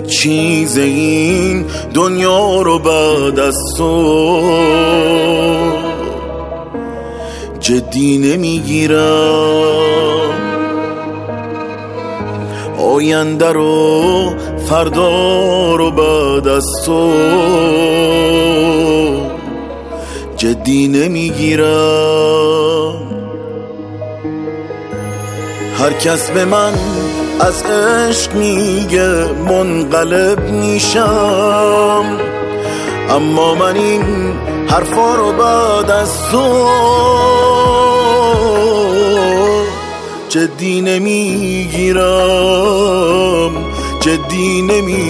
چیز این دنیا رو بعد از تو جدی نمیگیرم. آینده رو فردا رو بعد از تو جدی نمیگیرم. هر کس به من از عشق میگه منقلب میشم، اما من این حرفا رو بعد از تو جدی نمیگیرم، جدی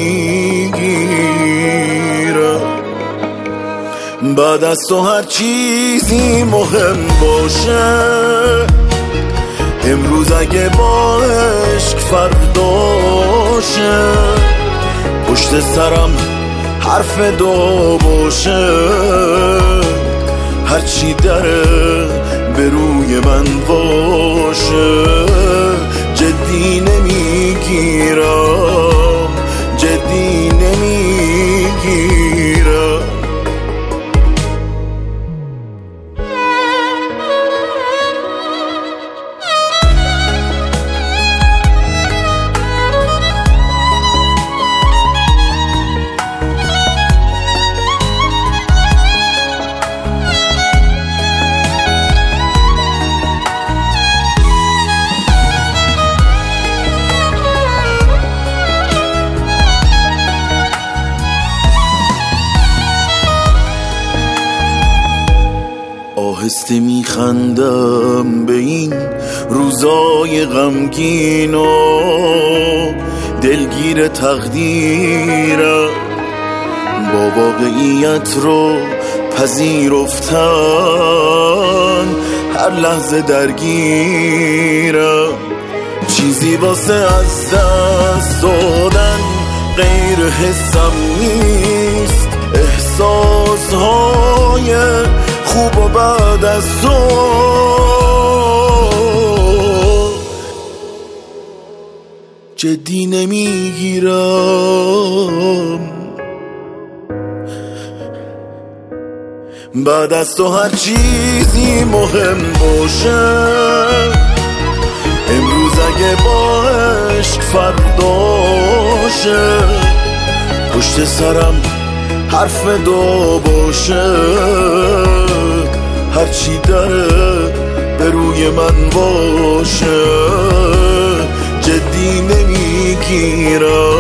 نمیگیرم. بعد از تو هر چیزی مهم باشه، امروز اگه با عشق فرداشه، پشت سرم حرف دو باشه، هرچی داره به روی من باشه جدی نمیگیرم، جدی نمیگیرم. آهسته میخندم به این روزای غمگین و دلگیر تقدیرم، با واقعیت رو پذیرفتن هر لحظه درگیرم. چیزی واسه از دست دادن غیر حسم نیست، احساسهای خوب و بعد از تو جدی نمیگیرم. بعد از تو هر چیزی مهم باشه، امروز اگه با عشق فرداشه، پشت سرم حرف دو باشه، هرچی داره به روی من باشه جدی نمیگیرم.